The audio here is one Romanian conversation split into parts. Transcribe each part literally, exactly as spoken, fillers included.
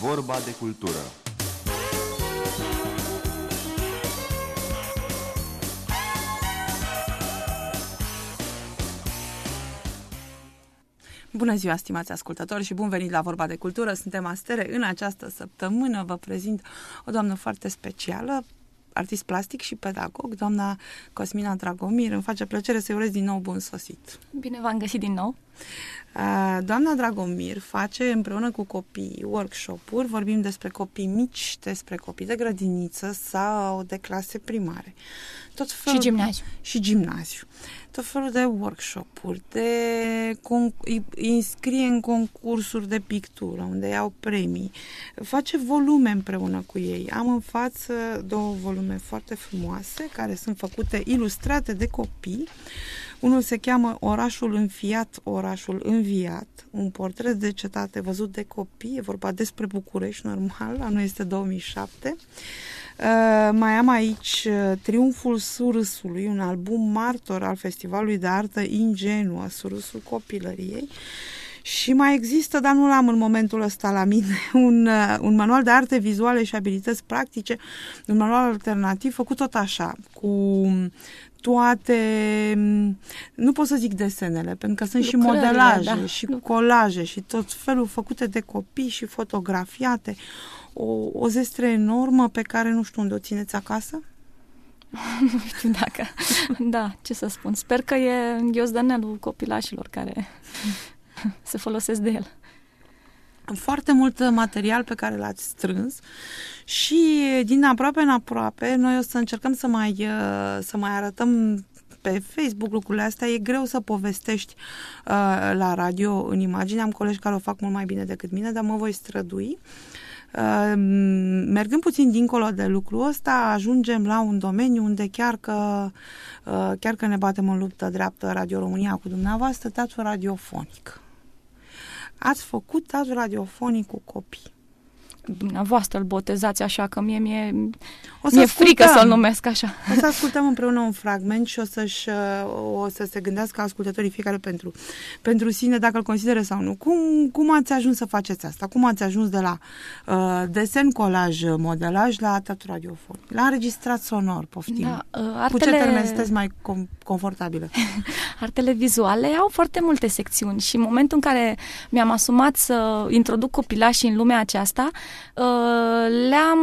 Vorba de cultură. Bună ziua, stimați ascultători, și bun venit la Vorba de Cultură. Suntem astere. În această săptămână vă prezint o doamnă foarte specială, artist plastic și pedagog, doamna Cosmina Dragomir. Îmi face plăcere să-i urez din nou bun sosit. Bine v-am găsit din nou. Doamna Dragomir face împreună cu copii workshop-uri, vorbim despre copii mici, despre copii de grădiniță sau de clase primare. Tot felul, și gimnaziu. Și gimnaziu. Tot felul de workshop-uri, de îi înscrie în concursuri de pictură, unde iau premii. Face volume împreună cu ei. Am în față două volume foarte frumoase, care sunt făcute, ilustrate de copii. Unul se cheamă Orașul înfiat, orașul înviat, un portret de cetate văzut de copii, e vorba despre București, normal, anul este două mii șapte. Uh, mai am aici uh, Triumful Surâsului, un album martor al Festivalului de Artă Ingenuă, Surâsul Copilăriei. Și mai există, dar nu l-am în momentul ăsta la mine, un, uh, un manual de arte vizuale și abilități practice, un manual alternativ făcut tot așa, cu toate, nu pot să zic desenele, pentru că sunt și modelaje, da. Și colaje și tot felul făcute de copii și fotografiate. O, o zestre enormă pe care nu știu unde o țineți acasă? Nu știu dacă... Da, ce să spun. Sper că e ghiozdănelul copilașilor care se folosesc de el. Foarte mult material pe care l-ați strâns și din aproape în aproape noi o să încercăm să mai, să mai arătăm pe Facebook lucrurile astea. E greu să povestești uh, la radio în imagine. Am colegi care o fac mult mai bine decât mine, dar mă voi strădui. Uh, mergând puțin dincolo de lucrul ăsta, ajungem la un domeniu unde chiar că, uh, chiar că ne batem în luptă dreaptă Radio România cu dumneavoastră, teatru radiofonic. Ați făcut teatru radiofonic cu copii. Dumneavoastră îl botezați așa, că mie mi-e, o să mi-e frică să-l numesc așa. O să ascultăm împreună un fragment și o, să-și, o să se gândească ascultătorii fiecare pentru, pentru sine, dacă îl consideră sau nu. Cum, cum ați ajuns să faceți asta? Cum ați ajuns de la uh, desen, colaj, modelaj la teatru radiofonic? La înregistrat sonor, poftim. Da, uh, artele... Cu ce termen sunteți mai com- confortabilă? Artele vizuale au foarte multe secțiuni și în momentul în care mi-am asumat să introduc copilașii în lumea aceasta, le-am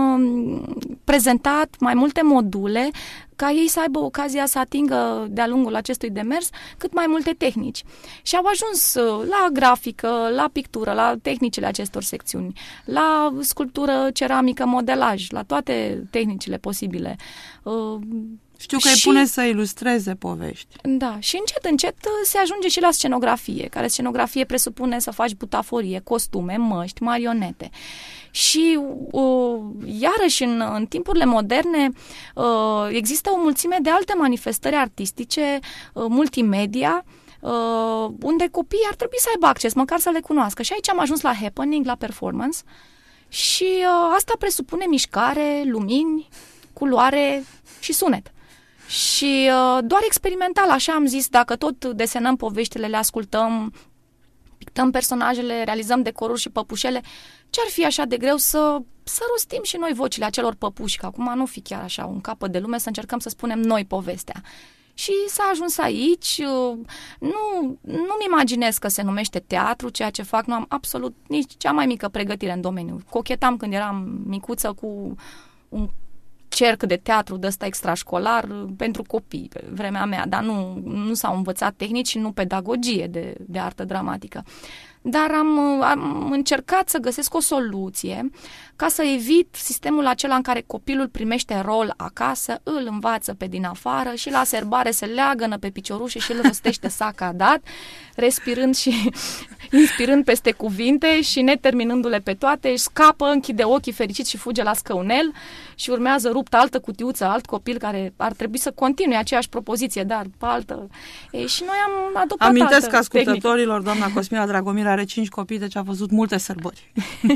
prezentat mai multe module ca ei să aibă ocazia să atingă de-a lungul acestui demers cât mai multe tehnici. Și au ajuns la grafică, la pictură, la tehnicile acestor secțiuni, la sculptură, ceramică, modelaj, la toate tehnicile posibile. Știu că îi pune să ilustreze povești. Da, și încet, încet se ajunge și la scenografie, care scenografie presupune să faci butaforie, costume, măști, marionete. Și uh, iarăși în, în timpurile moderne uh, există o mulțime de alte manifestări artistice, uh, multimedia, uh, unde copiii ar trebui să aibă acces, măcar să le cunoască. Și aici am ajuns la happening, la performance și uh, asta presupune mișcare, lumini, culoare și sunet. Și uh, doar experimental, așa am zis, dacă tot desenăm poveștile, le ascultăm, pictăm personajele, realizăm decoruri și păpușele, ce-ar fi așa de greu să, să rostim și noi vocile acelor păpuși, că acum nu fi chiar așa un capăt de lume, să încercăm să spunem noi povestea. Și s-a ajuns aici, nu, nu-mi imaginez că se numește teatru, ceea ce fac, nu am absolut nici cea mai mică pregătire în domeniu. Cochetam când eram micuță cu un cerc de teatru de ăsta extrașcolar pentru copii pe vremea mea, dar nu, nu s-au învățat tehnici și nu pedagogie de, de artă dramatică. Dar am, am încercat să găsesc o soluție ca să evit sistemul acela în care copilul primește rol acasă, îl învață pe din afară și la serbare se leagănă pe piciorușe și îl rostește sacadat, respirând și inspirând peste cuvinte și neterminându-le pe toate, își scapă, închide ochii fericit și fuge la scăunel și urmează rupt altă cutiuță, alt copil care ar trebui să continue aceeași propoziție, dar pe altă. E, și noi am adoptat Amintesc altă ascultătorilor, tehnică. Doamna Cosmina Dragomir are cinci copii, deci a văzut multe sărbări.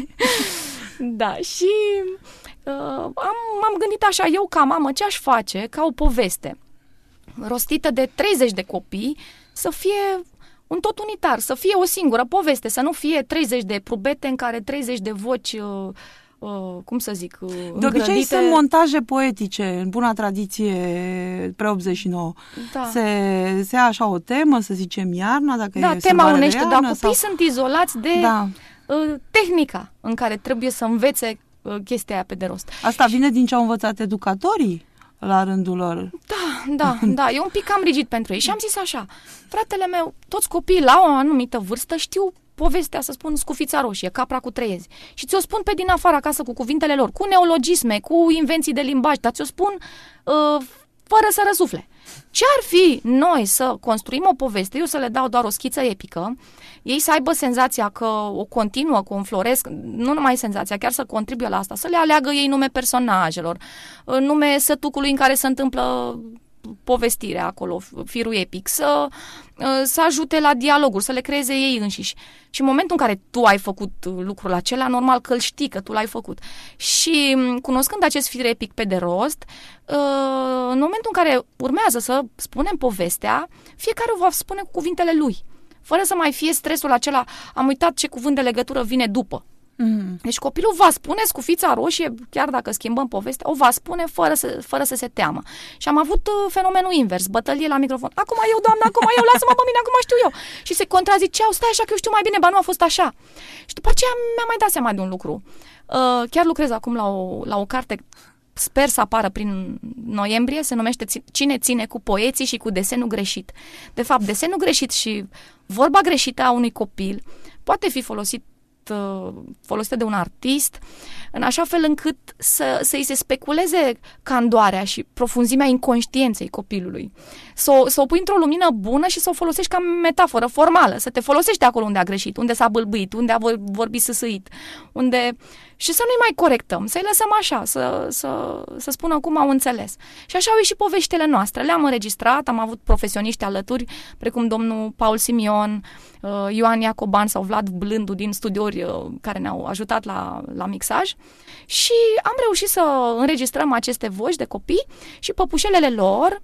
Da, și uh, am, m-am gândit așa, eu ca mamă, ce aș face ca o poveste rostită de treizeci de copii să fie un tot unitar, să fie o singură poveste, să nu fie treizeci de prubete în care treizeci de voci, uh, uh, cum să zic, uh, De obicei îngrădite. sunt montaje poetice, în buna tradiție pre-optzeci și nouă. Da. Se, se ia așa o temă, să zicem iarna, dacă Da, e tema unește, iarnă, dar copiii sau... sunt izolați de Da. uh, tehnica în care trebuie să învețe uh, chestia aia pe de rost. Asta vine din ce au învățat educatorii la rândul lor. Da, da, da, e un pic cam rigid pentru ei. Și am zis așa, fratele meu, toți copiii la o anumită vârstă știu povestea, să spun, Scufița Roșie, Capra cu trei ezi. Și ți-o spun pe din afară acasă cu cuvintele lor, cu neologisme, cu invenții de limbaj, dar ți-o spun uh, fără să răsufle. Ce ar fi noi să construim o poveste, eu să le dau doar o schiță epică, ei să aibă senzația că o continuă, că o înfloresc, nu numai senzația, chiar să contribuie la asta, să le aleagă ei nume personajelor, nume sătucului în care se întâmplă povestirea acolo, firul epic, să, să ajute la dialoguri, să le creeze ei înșiși. Și în momentul în care tu ai făcut lucrul acela, normal că îl știi că tu l-ai făcut. Și cunoscând acest fir epic pe de rost, în momentul în care urmează să spunem povestea, fiecare o va spune cu cuvintele lui, fără să mai fie stresul acela, am uitat ce cuvânt de legătură vine după. Mm. Deci copilul va spune Scufița Roșie, chiar dacă schimbăm povestea, o va spune fără să, fără să se teamă. Și am avut uh, fenomenul invers, bătălie la microfon. Acum eu, doamna, acum eu, lasă-mă pe mine, acum știu eu. Și se contraziceau, stai așa că eu știu mai bine, ba nu a fost așa. Și după aceea mi-am mai dat seama de un lucru. Uh, chiar lucrez acum la o, la o carte, sper să apară prin noiembrie, se numește Cine ține cu poeții și cu desenul greșit. De fapt, desenul greșit și vorba greșită a unui copil poate fi folosit folosită de un artist, în așa fel încât să, să-i se speculeze candoarea și profunzimea inconștienței copilului. Să o, să o pui într-o lumină bună și să o folosești ca metaforă formală, să te folosești de acolo unde a greșit, unde s-a bâlbâit, unde a vorbit sâsâit, unde... și să nu-i mai corectăm, să-i lăsăm așa, să, să, să spună cum au înțeles. Și așa au ieșit poveștile noastre. Le-am înregistrat, am avut profesioniști alături, precum domnul Paul Simion, Ioan Iacoban sau Vlad Blându din studiori care ne-au ajutat la, la mixaj și am reușit să înregistrăm aceste voci de copii și păpușelele lor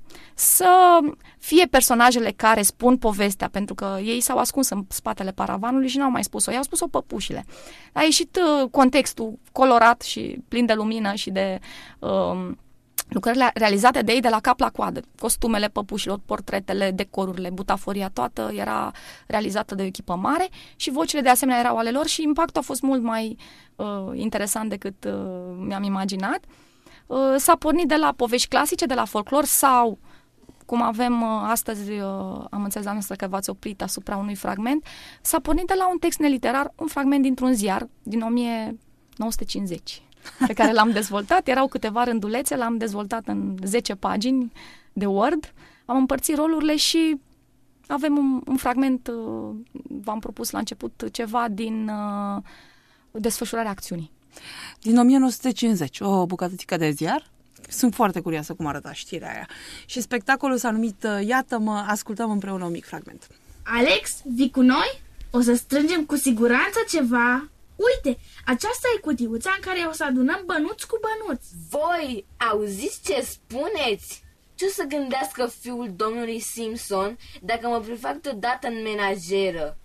să fie personajele care spun povestea, pentru că ei s-au ascuns în spatele paravanului și n-au mai spus-o, ei au spus-o păpușile. A ieșit contextul colorat și plin de lumină și de um, lucrările realizate de ei de la cap la coadă. Costumele păpușilor, portretele, decorurile, butaforia, toată era realizată de o echipă mare și vocile de asemenea erau ale lor și impactul a fost mult mai uh, interesant decât uh, mi-am imaginat. Uh, s-a pornit de la povești clasice, de la folclor sau, cum avem uh, astăzi, uh, am înțeles noastră că v-ați oprit asupra unui fragment, s-a pornit de la un text neliterar, un fragment dintr-un ziar din o mie nouă sute cincizeci. Pe care l-am dezvoltat, erau câteva rândulețe, l-am dezvoltat în zece pagini de Word, am împărțit rolurile și avem un, un fragment, v-am propus la început ceva din uh, desfășurarea acțiunii. Din o mie nouă sute cincizeci, o bucățică de ziar. Sunt foarte curioasă cum arăta știrea aia. Și spectacolul s-a numit Iată-mă, ascultăm împreună un mic fragment. Alex, vii cu noi? O să strângem cu siguranță ceva. Uite, aceasta e cutiuța în care o să adunăm bănuți cu bănuți. Voi auziți ce spuneți? Ce o să gândească fiul domnului Simpson dacă mă prefac deodată în menajeră?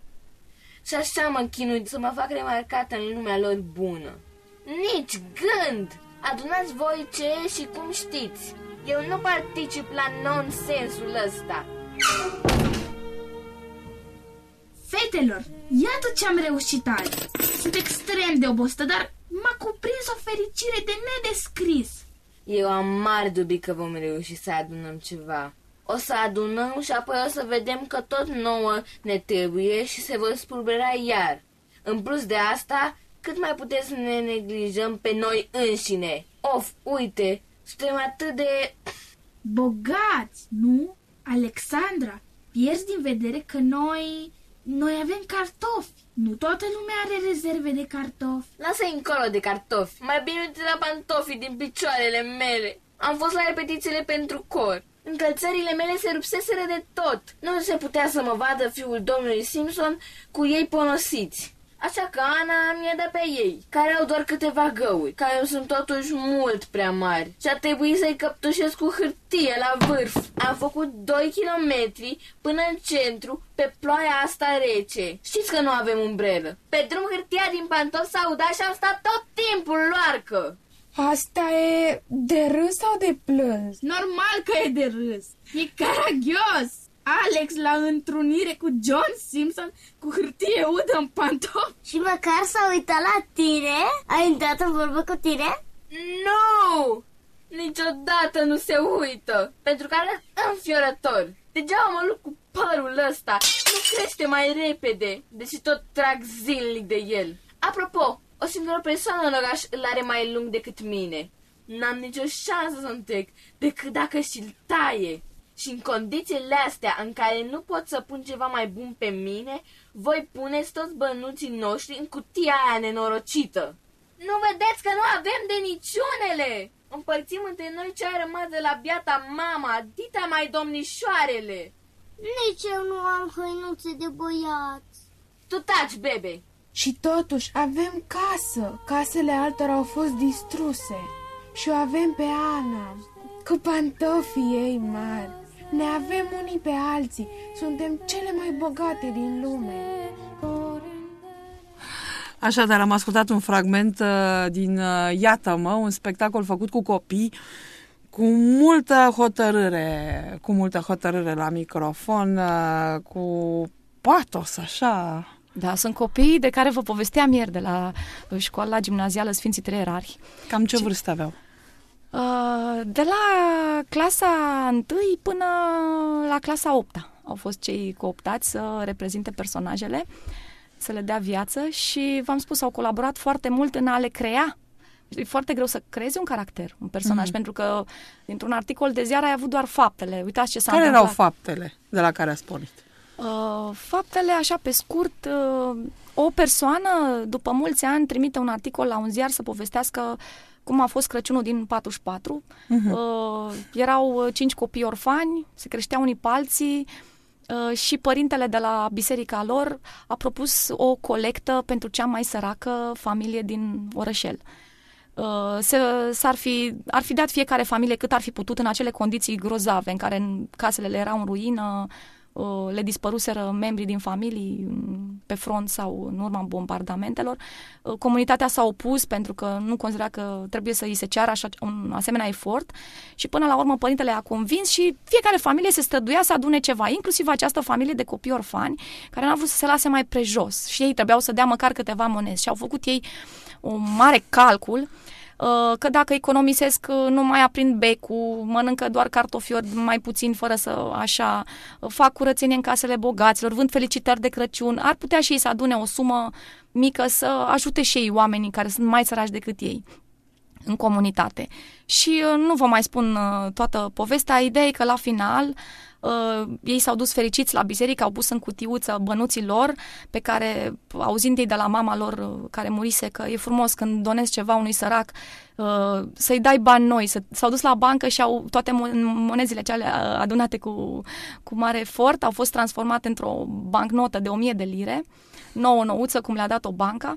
Și așa mă chinui să mă fac remarcată în lumea lor bună. Nici gând! Adunați voi ce și cum știți. Eu nu particip la nonsensul ăsta. Fetelor, iată ce am reușit azi. Sunt extrem de obosită, dar m-a cuprins o fericire de nedescris. Eu am mari dubii că vom reuși să adunăm ceva. O să adunăm și apoi o să vedem că tot nouă ne trebuie și se vor spulbera iar. În plus de asta, cât mai puteți să ne neglijăm pe noi înșine? Of, uite, suntem atât de... bogați, nu? Alexandra, pierzi din vedere că noi... Noi avem cartofi. Nu toată lumea are rezerve de cartofi. Lasă-i încolo de cartofi. Mai bine uite la pantofii din picioarele mele. Am fost la repetițiile pentru cor. Încălțările mele se rupseseră de tot. Nu se putea să mă vadă fiul domnului Simpson cu ei ponosiți. Așa că Ana mi-a dat pe ei, care au doar câteva găuri, care sunt totuși mult prea mari. Și a trebuit să-i căptușesc cu hârtie la vârf. Am făcut doi kilometri până în centru, pe ploaia asta rece. Știți că nu avem umbrelă. Pe drum hârtia din pantofi s-a udat și am stat tot timpul loarcă. Asta e de râs sau de plâns? Normal că e de râs. E caragios. Alex la întrunire cu John Simpson cu hârtie udă în pantofi. Și măcar s-a uitat la tine? A intrat în vorbă cu tine? Nu! Niciodată nu se uită, pentru că are înfiorător. Degeaba mă lupt cu părul ăsta, nu crește mai repede, deși tot trag zilnic de el. Apropo, o singură persoană în oraș îl are mai lung decât mine. N-am nicio șansă să-mi trec decât dacă și-l taie. Și în condițiile astea în care nu pot să pun ceva mai bun pe mine, voi puneți toți bănuții noștri în cutia aia nenorocită. Nu vedeți că nu avem de niciunele? Împărțim între noi ce a rămas de la biata mama, dita mai domnișoarele. Nici eu nu am hăinuțe de băiați. Tu taci, bebe. Și totuși avem casă. Casele altora au fost distruse. Și o avem pe Ana, cu pantofii ei mari. Ne avem unii pe alții. Suntem cele mai bogate din lume. Așadar, am ascultat un fragment uh, din uh, Iată-mă, un spectacol făcut cu copii, cu multă hotărâre, cu multă hotărâre la microfon, uh, cu patos, așa. Da, sunt copii de care vă povesteam ieri de la școala gimnazială Sfinții Trei Erari. Cam ce vârstă aveau? Uh, de la clasa întâi până la clasa opta au fost cei cooptați să reprezinte personajele, să le dea viață și, v-am spus, au colaborat foarte mult în a le crea. E foarte greu să creezi un caracter, un personaj, mm-hmm. pentru că dintr-un articol de ziar ai avut doar faptele. Uitați ce s-a care întâmplat. Care erau faptele de la care ați pornit? Uh, faptele, așa pe scurt, uh, o persoană după mulți ani trimite un articol la un ziar să povestească cum a fost Crăciunul din patruzeci și patru. Uh-huh. Uh, erau cinci copii orfani, se creșteau unii pe alții uh, și părintele de la biserica lor a propus o colectă pentru cea mai săracă familie din orășel. Uh, se, s-ar fi, ar fi dat fiecare familie cât ar fi putut în acele condiții grozave în care casele le erau în ruină, le dispăruseră membrii din familii pe front sau în urma bombardamentelor. Comunitatea s-a opus pentru că nu considera că trebuie să îi se ceară așa, un asemenea efort și până la urmă părintele a convins și fiecare familie se străduia să adune ceva, inclusiv această familie de copii orfani care n-au vrut să se lase mai prejos și ei trebuiau să dea măcar câteva monezi și au făcut ei un mare calcul că dacă economisesc, nu mai aprind becul, mănâncă doar cartofiori mai puțin fără să așa, fac curățenie în casele bogaților, vând felicitări de Crăciun, ar putea și ei să adune o sumă mică să ajute și ei oamenii care sunt mai săraci decât ei în comunitate. Și nu vă mai spun toată povestea, ideea e că la final Uh, ei s-au dus fericiți la biserică, au pus în cutiuță bănuții lor, pe care, auzind ei de la mama lor uh, care murise, că e frumos când donezi ceva unui sărac, uh, să-i dai bani noi, să, s-au dus la bancă și au toate monezile cele adunate cu, cu mare efort, au fost transformate într-o bancnotă de o mie de lire, nouă nouță, cum le-a dat-o banca.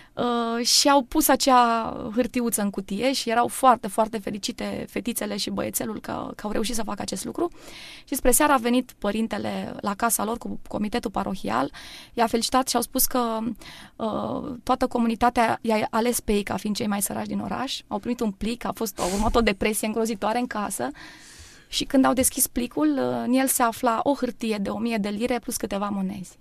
Uh, și au pus acea hârtiuță în cutie și erau foarte, foarte fericite fetițele și băiețelul că, că au reușit să facă acest lucru. Și spre seară a venit părintele la casa lor cu comitetul parohial, i-a felicitat și au spus că uh, toată comunitatea i-a ales pe ei ca fiind cei mai săraci din oraș. Au primit un plic, a fost a urmat o depresie îngrozitoare în casă și când au deschis plicul, uh, în el se afla o hârtie de o mie de lire plus câteva monezi.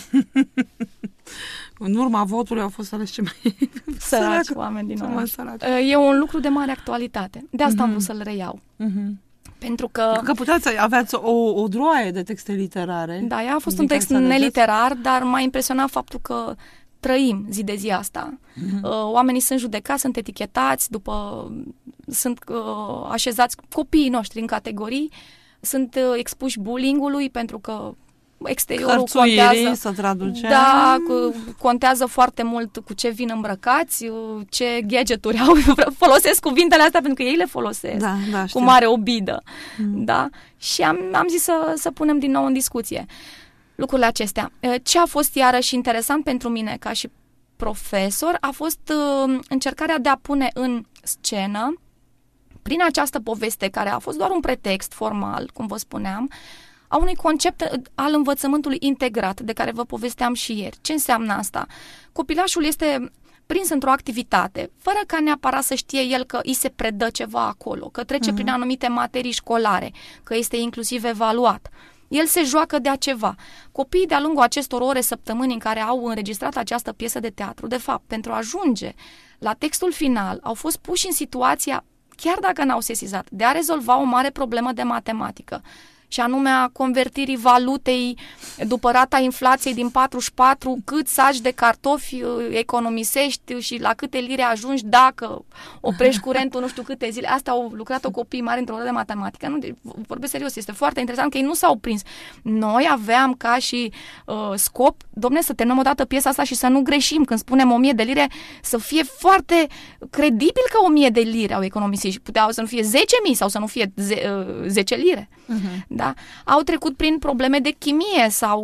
În urma votului au fost aleși cei mai săraci oameni din oraș. Săraci. E un lucru de mare actualitate. De asta mm-hmm. am vrut să-l reiau. Mm-hmm. Pentru că... Că puteați, aveați o, o droaie de texte literare. Da, ea a fost un text neliterar, dar m-a impresionat faptul că trăim zi de zi asta. Mm-hmm. Oamenii sunt judecați, sunt etichetați, după sunt uh, așezați copiii noștri în categorii, sunt uh, expuși bullying-ului pentru că exteriorul contează, să traducem. Da, contează foarte mult cu ce vin îmbrăcați, ce gadgeturi au, folosesc cuvintele astea pentru că ei le folosesc, da, da, cu mare obidă. Mm. Da? Și am, am zis să, să punem din nou în discuție lucrurile acestea. Ce a fost iarăși interesant pentru mine, ca și profesor a fost uh, încercarea de a pune în scenă, prin această poveste, care a fost doar un pretext formal, cum vă spuneam, a unui concept al învățământului integrat, de care vă povesteam și ieri. Ce înseamnă asta? Copilașul este prins într-o activitate, fără ca neapărat să știe el că îi se predă ceva acolo, că trece uh-huh. prin anumite materii școlare, că este inclusiv evaluat. El se joacă de-a ceva. Copiii, de-a lungul acestor ore, săptămâni în care au înregistrat această piesă de teatru, de fapt, pentru a ajunge la textul final, au fost puși în situația, chiar dacă n-au sesizat, de a rezolva o mare problemă de matematică, și anume a convertirii valutei după rata inflației din patruzeci și patru, cât saci de cartofi economisești și la câte lire ajungi dacă oprești curentul nu știu câte zile. Asta au lucrat o copii mari într-o oră de matematică. Nu, vorbesc serios, este foarte interesant că ei nu s-au prins. Noi aveam ca și uh, scop, domne, să terminăm odată piesa asta și să nu greșim când spunem o mie de lire, să fie foarte credibil că o mie de lire au economisit și puteau să nu fie zece mii sau să nu fie zece lire. Uh-huh. Da? Au trecut prin probleme de chimie sau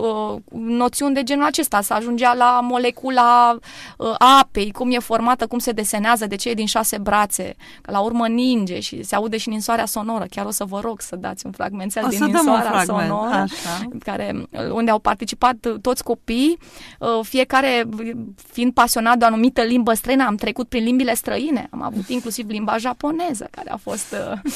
uh, noțiuni de genul acesta, să ajungea la molecula uh, apei, cum e formată, cum se desenează, de ce e din șase brațe, că la urmă ninge și se aude și ninsoarea sonoră. Chiar o să vă rog să dați un fragmentel din ninsoarea sonoră, așa. Care, unde au participat toți copiii, uh, fiecare fiind pasionat de o anumită limbă străină. Am trecut prin limbile străine, am avut inclusiv limba japoneză, care a fost... Uh,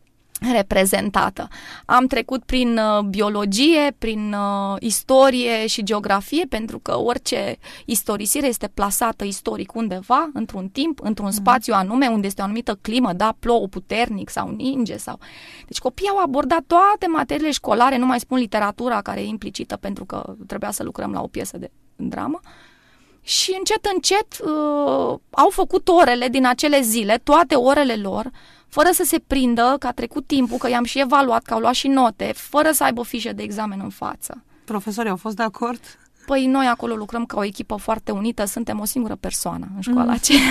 reprezentată. Am trecut prin uh, biologie, prin uh, istorie și geografie, pentru că orice istorisire este plasată istoric undeva, într-un timp, într-un spațiu anume, unde este o anumită climă, da, plouă puternic sau ninge. Sau... Deci copiii au abordat toate materiile școlare, nu mai spun literatura, care e implicită pentru că trebuia să lucrăm la o piesă de dramă. Și încet, încet uh, au făcut orele din acele zile, toate orele lor, fără să se prindă că a trecut timpul, că i-am și evaluat, că au luat și note, fără să aibă fișe de examen în față. Profesorii au fost de acord? Păi noi acolo lucrăm ca o echipă foarte unită, suntem o singură persoană în școala mm. aceea.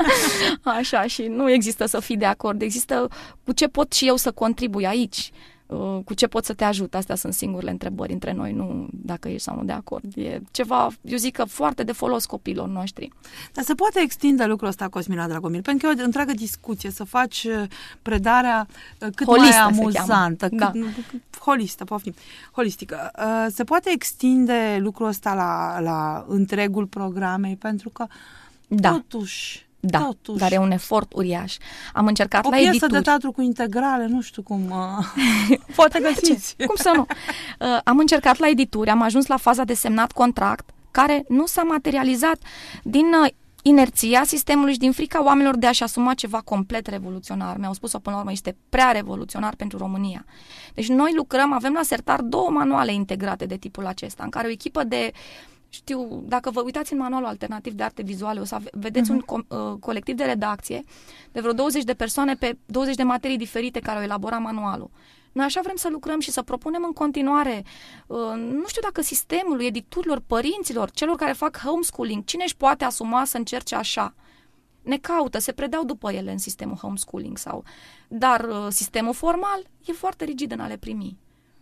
Așa, și nu există să fii de acord, există cu ce pot și eu să contribui aici, cu ce pot să te ajut. Astea sunt singurele întrebări între noi, nu dacă ești sau nu de acord. E ceva, eu zic că foarte de folos copiilor noștri. Dar se poate extinde lucrul ăsta, Cosmina Dragomir, pentru că e o întreagă discuție, să faci predarea cât holistă, mai amuzantă, cât, da. holistă, poftim, holistică. Se poate extinde lucrul ăsta la, la întregul programei, pentru că da. totuși... Da, Totuși. dar e un efort uriaș. Am încercat o la edituri. O piesă de teatru cu integrale, nu știu cum... Uh, poate găsiți. Cum să nu? Uh, am încercat la edituri, am ajuns la faza de semnat contract, care nu s-a materializat din uh, inerția sistemului și din frica oamenilor de a-și asuma ceva complet revoluționar. Mi-au spus-o până la urmă, este prea revoluționar pentru România. Deci noi lucrăm, avem la sertar două manuale integrate de tipul acesta, în care o echipă de... Știu, dacă vă uitați în manualul alternativ de arte vizuale, o să vedeți uh-huh. un co- uh, colectiv de redacție de vreo douăzeci de persoane pe douăzeci de materii diferite care au elaborat manualul. Noi așa vrem să lucrăm și să propunem în continuare, uh, nu știu dacă sistemului, editurilor, părinților, celor care fac homeschooling, cine își poate asuma să încerce așa. Ne caută, se predau după ele în sistemul homeschooling sau... Dar uh, sistemul formal e foarte rigid în a le primi.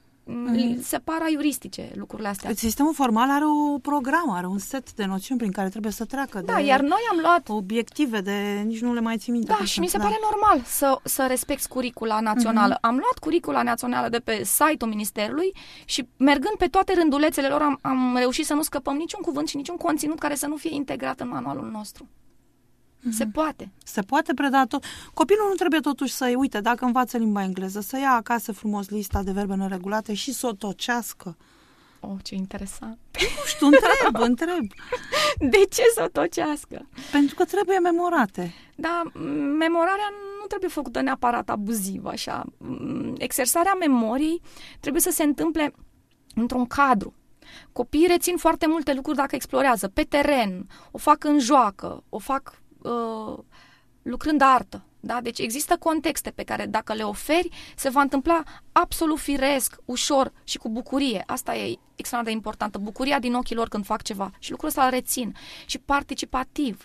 Mm. Se par aiuristice lucrurile astea. Sistemul formal are o programă, are un set de noțiuni prin care trebuie să treacă. Da, de iar noi am luat... obiective de... nici nu le mai țin minte. Da, și mi se da. pare normal să, să respecti curicula națională. Mm-hmm. Am luat curicula națională de pe site-ul Ministerului și mergând pe toate rândulețele lor am, am reușit să nu scăpăm niciun cuvânt și niciun conținut care să nu fie integrat în manualul nostru. Mm-hmm. Se poate. Se poate preda tot. Copilul nu trebuie totuși să-i uite, dacă învață limba engleză, să ia acasă frumos lista de verbe neregulate și să o tocească. Oh, ce interesant. Nu știu, întreb, întreb. De ce să o tocească? Pentru că trebuie memorate. Da, memorarea nu trebuie făcută neapărat abuziv, așa. Exersarea memoriei trebuie să se întâmple într-un cadru. Copiii rețin foarte multe lucruri dacă explorează pe teren, o fac în joacă, o fac uh, lucrând artă. Da? Deci există contexte pe care dacă le oferi, se va întâmpla absolut firesc, ușor și cu bucurie. Asta e extraordinar de importantă. Bucuria din ochii lor când fac ceva. Și lucrul ăsta îl rețin. Și participativ.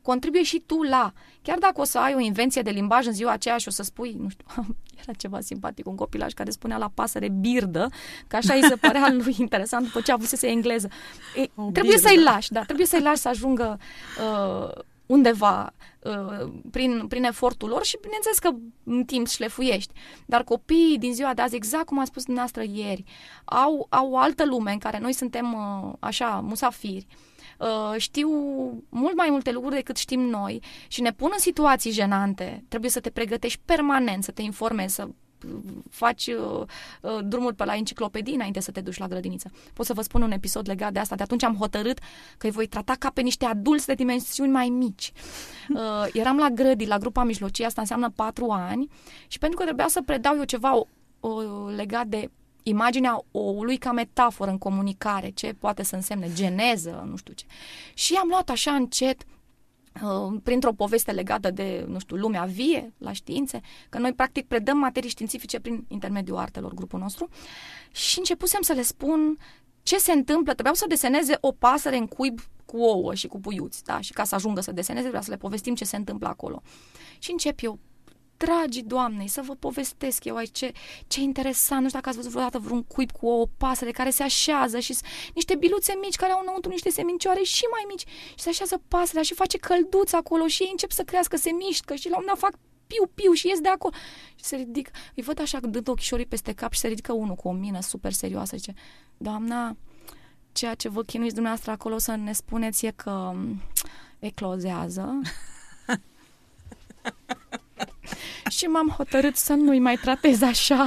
contribuie și tu la. Chiar dacă o să ai o invenție de limbaj în ziua aceea și o să spui, nu știu, era ceva simpatic, un copilaj care spunea la pasăre birdă, că așa îi se părea lui interesant după ce avusese engleză. E, trebuie birdă. Să-i lași, da, trebuie să-i lași să ajungă uh, undeva uh, prin, prin efortul lor și bineînțeles că în timp șlefuiești. Dar copiii din ziua de azi, exact cum a spus dumneavoastră ieri, au, au o altă lume în care noi suntem uh, așa, musafiri. Uh, știu mult mai multe lucruri decât știm noi și ne pun în situații jenante. Trebuie să te pregătești permanent, să te informezi, să faci uh, uh, drumul pe la enciclopedii înainte să te duci la grădiniță. Pot să vă spun un episod legat de asta. De atunci am hotărât că îi voi trata ca pe niște adulți de dimensiuni mai mici. Uh, eram la grădii, la grupa mijlocie, asta înseamnă patru ani, și pentru că trebuia să predau eu ceva o, o, legat de imaginea oului ca metaforă în comunicare, ce poate să însemne geneză, nu știu ce. Și am luat așa încet, uh, printr-o poveste legată de, nu știu, lumea vie, la științe, că noi practic predăm materii științifice prin intermediul artelor, grupul nostru, și începusem să le spun ce se întâmplă. Trebuiau să deseneze o pasăre în cuib cu ouă și cu puiuți, da? Și ca să ajungă să deseneze, trebuia să le povestim ce se întâmplă acolo. Și încep eu: dragii Doamnei, să vă povestesc eu aici ce, ce interesant, nu știu dacă ați văzut vreodată vreun cuib cu o pasăre care se așează și niște biluțe mici care au înăuntru niște semincioare și mai mici și se așează pasărea și face călduță acolo și ei încep să crească, se mișcă și la un moment dat fac piu-piu și ies de acolo. Și se ridică, îi văd așa dând ochișorii peste cap și se ridică unul cu o mină super serioasă și zice: Doamna, ceea ce vă chinuiți dumneavoastră acolo să ne spuneți e că eclozează. Și m-am hotărât să nu-i mai tratez așa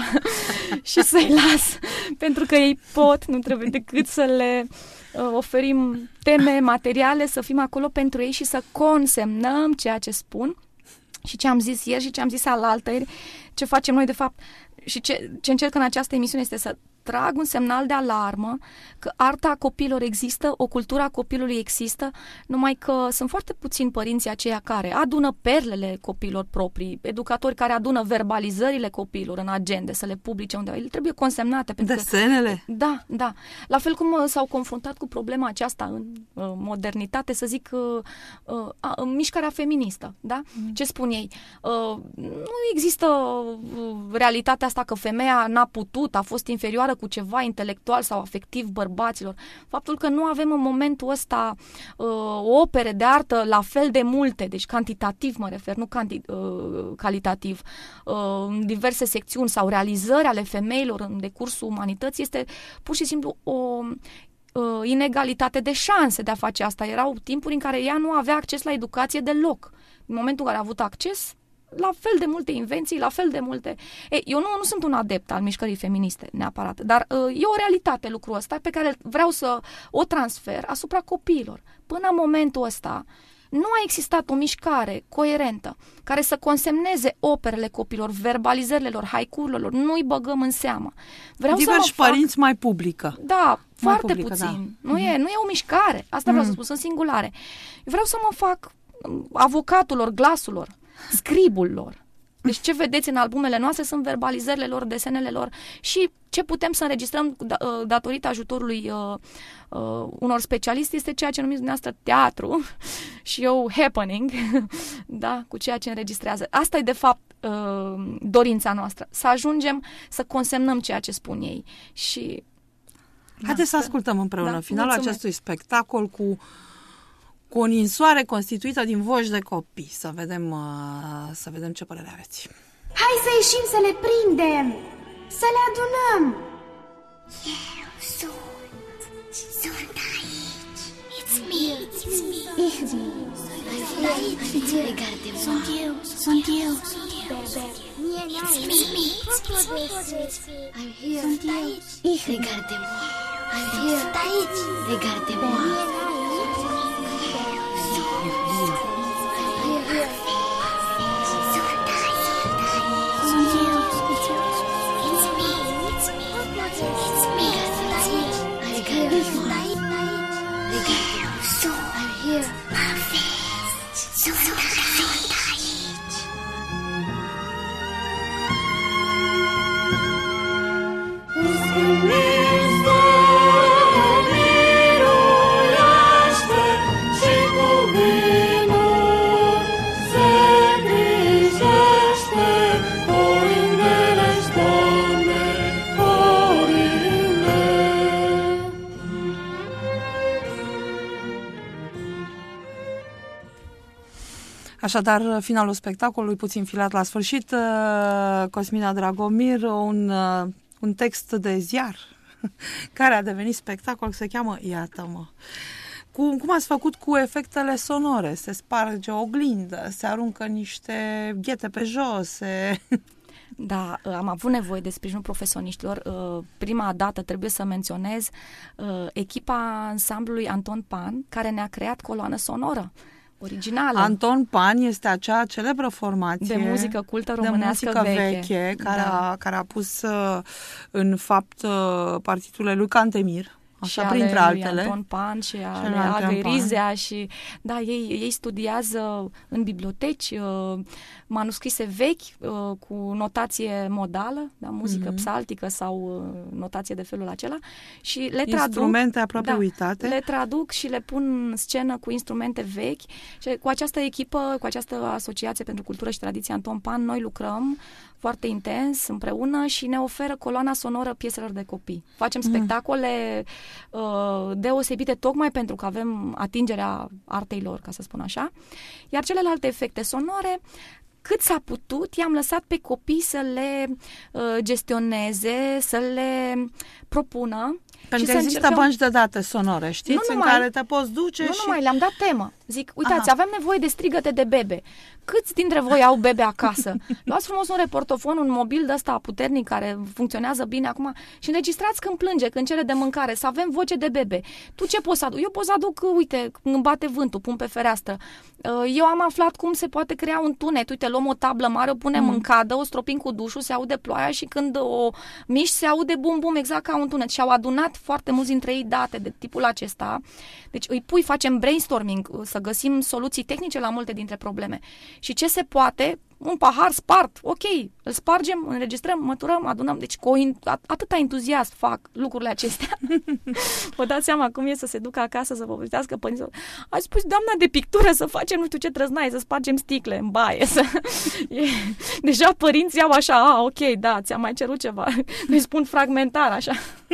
și să-i las, pentru că ei pot, nu trebuie decât să le uh, oferim teme materiale, să fim acolo pentru ei și să consemnăm ceea ce spun și ce am zis ieri și ce am zis alaltăieri, ce facem noi de fapt și ce, ce încerc în această emisiune este să trag un semnal de alarmă că arta copilor există, o cultură a copilului există, numai că sunt foarte puțini părinții aceia care adună perlele copiilor proprii, educatori care adună verbalizările copiilor în agende, să le publice undeva. Ele trebuie consemnate. Pentru Desenele? Că, da, da. La fel cum uh, s-au confruntat cu problema aceasta în uh, modernitate, să zic, uh, uh, uh, mișcarea feministă, da? Mm. Ce spun ei? Uh, nu există uh, realitatea asta că femeia n-a putut, a fost inferioară cu ceva intelectual sau afectiv bărbaților. Faptul că nu avem în momentul ăsta uh, opere de artă la fel de multe, deci cantitativ mă refer, nu canti- uh, calitativ, uh, în diverse secțiuni sau realizări ale femeilor în decursul umanității, este pur și simplu o uh, inegalitate de șanse de a face asta. Erau timpuri în care ea nu avea acces la educație deloc. În momentul în care a avut acces, la fel de multe invenții, la fel de multe... Ei, eu nu, nu sunt un adept al mișcării feministe neapărat, dar uh, e o realitate lucrul ăsta pe care vreau să o transfer asupra copiilor. Până în momentul ăsta nu a existat o mișcare coerentă care să consemneze operele copilor, verbalizările lor, haicurile lor, nu-i băgăm în seamă. Vreau Diversi să fac... părinți mai publică. Da, mai foarte publică, puțin. Da. Nu, mm-hmm. e, nu e o mișcare. Asta vreau mm. să spun, sunt singulare. Vreau să mă fac avocatul lor, glasul lor, scribul lor. Deci ce vedeți în albumele noastre sunt verbalizările lor, desenele lor și ce putem să înregistrăm datorită ajutorului uh, uh, unor specialiști este ceea ce numiți dumneavoastră teatru și eu happening, da, cu ceea ce înregistrează. Asta e de fapt uh, dorința noastră, să ajungem să consemnăm ceea ce spun ei. Și haideți da, să ascultăm împreună da, finalul mulțumesc. acestui spectacol cu cu o ninsoare constituită din voci de copii. Să vedem, uh, să vedem ce părere aveți. Hai să ieșim să le prindem! Să le adunăm! Eu sunt! Sunt aici! It's me! It's me! Ich bin! Sunt aici! Regarde-mă! Sunt eu! Sunt eu! It's me! I'm here! Sunt eu! Ich bin! Regarde-mă! I'm here! Sunt aici! Regarde-mă! Miloia Așadar, finalul spectacolului, puțin filat la sfârșit, Cosmina Dragomir, un, un text de ziar care a devenit spectacol, se cheamă Iată-mă. Cum, cum ați făcut cu efectele sonore? Se sparge o oglindă, se aruncă niște ghete pe jos, se... Da, am avut nevoie de sprijinul profesioniștilor. Prima dată trebuie să menționez echipa ansamblului Anton Pan, care ne-a creat coloană sonoră originală. Anton Pan este acea celebră formație de muzică cultă românească de muzică veche, veche care, da. a, care a pus în fapt partiturile lui Cantemir. Așa, și printre ale lui altele. Anton Pan și ale Agăi Rizea și da, ei, ei studiază în biblioteci uh, manuscrise vechi uh, cu notație modală, da, muzică mm-hmm. psaltică sau uh, notație de felul acela și le traduc. Instrumente aproape da, uitate. Le traduc și le pun în scenă cu instrumente vechi și cu această echipă, cu această asociație pentru cultură și tradiție Anton Pan, noi lucrăm foarte intens împreună și ne oferă coloana sonoră pieselor de copii. Facem mm. spectacole uh, deosebite tocmai pentru că avem atingerea artei lor, ca să spun așa. Iar celelalte efecte sonore, cât s-a putut, i-am lăsat pe copii să le uh, gestioneze, să le propună. Pentru și că să există încercăm... bănci de date sonore, știți, nu în numai, care te poți duce nu și... Nu numai, le-am dat temă. Zic, uitați, Aha. avem nevoie de strigăte de bebe. Câți dintre voi au bebe acasă? Luați frumos un reportofon, un mobil de ăsta puternic care funcționează bine acum și înregistrați când plânge, când cere de mâncare, să avem voce de bebe. Tu ce poți să aduc? Eu pot să aduc, uite, îmi bate vântul, pun pe fereastră. Eu am aflat cum se poate crea un tunet. Uite, luăm o tablă mare, o punem mm. în cadă, o stropim cu dușul, se aude ploaia și când o miști se aude bum-bum exact ca un tunet. Și au adunat foarte mulți dintre ei date de tipul acesta. Deci îi pui, facem brainstorming, să găsim soluții tehnice la multe dintre probleme. Și ce se poate, un pahar spart, ok, îl spargem, înregistrăm, măturăm, adunăm. Deci cu atâta entuziasm fac lucrurile acestea. Vă dați seama cum e să se ducă acasă să povestească părinții. A spus doamna de pictură să facem nu știu ce trăznaie, să spargem sticle în baie. Să... E... Deja părinții au așa, a, ok, da, ți-am mai cerut ceva. Îi spun fragmentar, așa.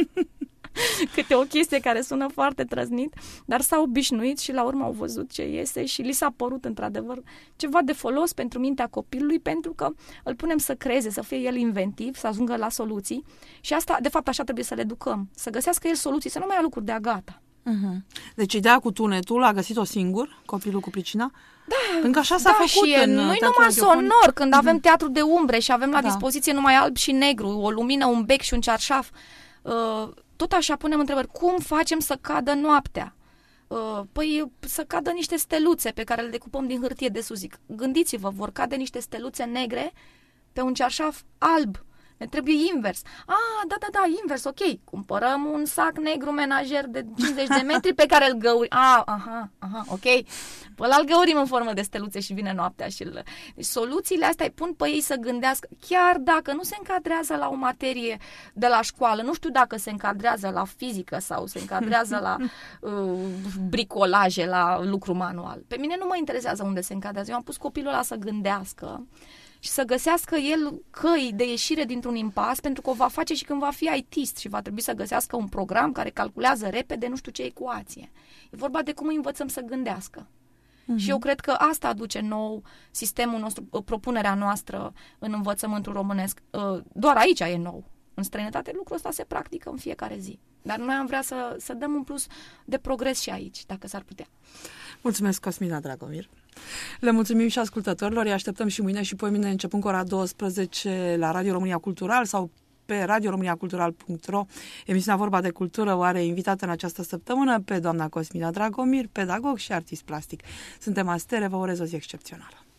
Câte o chestie care sună foarte trăznit, dar s-au obișnuit și la urmă au văzut ce iese și li s-a părut într-adevăr ceva de folos pentru mintea copilului, pentru că îl punem să creeze, să fie el inventiv, să ajungă la soluții și asta, de fapt, așa trebuie să le educăm, să găsească el soluții, să nu mai ia lucruri de-a gata. Uh-huh. Deci ideea cu tunetul a găsit-o singur, copilul cu pricina? Da, pentru că așa s-a da, făcut și în nu-i numai sonor, când avem uh-huh. teatru de umbre și avem la da. dispoziție numai alb și negru, o lumină, un bec și un cearșaf. Uh, tot așa punem întrebări. Cum facem să cadă noaptea? Uh, păi să cadă niște steluțe pe care le decupăm din hârtie de sus. Zic, gândiți-vă, vor cade niște steluțe negre pe un cearșaf alb. Ne trebuie invers. Ah, da, da, da, invers, ok. Cumpărăm un sac negru menajer de cincizeci de metri pe care îl găurim. Ah, aha, aha, ok. Păi îl găurim în formă de steluțe și vine noaptea și îl... Deci soluțiile astea îi pun pe ei să gândească, chiar dacă nu se încadrează la o materie de la școală, nu știu dacă se încadrează la fizică sau se încadrează la uh, bricolaje, la lucru manual. Pe mine nu mă interesează unde se încadrează. Eu am pus copilul ăla să gândească și să găsească el căi de ieșire dintr-un impas, pentru că o va face și când va fi I T-ist și va trebui să găsească un program care calculează repede nu știu ce ecuație. E vorba de cum îi învățăm să gândească. Uh-huh. Și eu cred că asta aduce nou sistemul nostru, propunerea noastră în învățământul românesc. Doar aici e nou. În străinătate lucrul ăsta se practică în fiecare zi. Dar noi am vrea să, să dăm un plus de progres și aici, dacă s-ar putea. Mulțumesc, Cosmina Dragomir. Le mulțumim și ascultătorilor. Îi așteptăm și mâine și poimâine, începând cu ora douăsprezece la Radio România Cultural sau pe radio românia cultural punct ro. Emisiunea Vorba de Cultură o are invitată în această săptămână pe doamna Cosmina Dragomir, pedagog și artist plastic. Suntem Astere, vă urez o zi excepțională.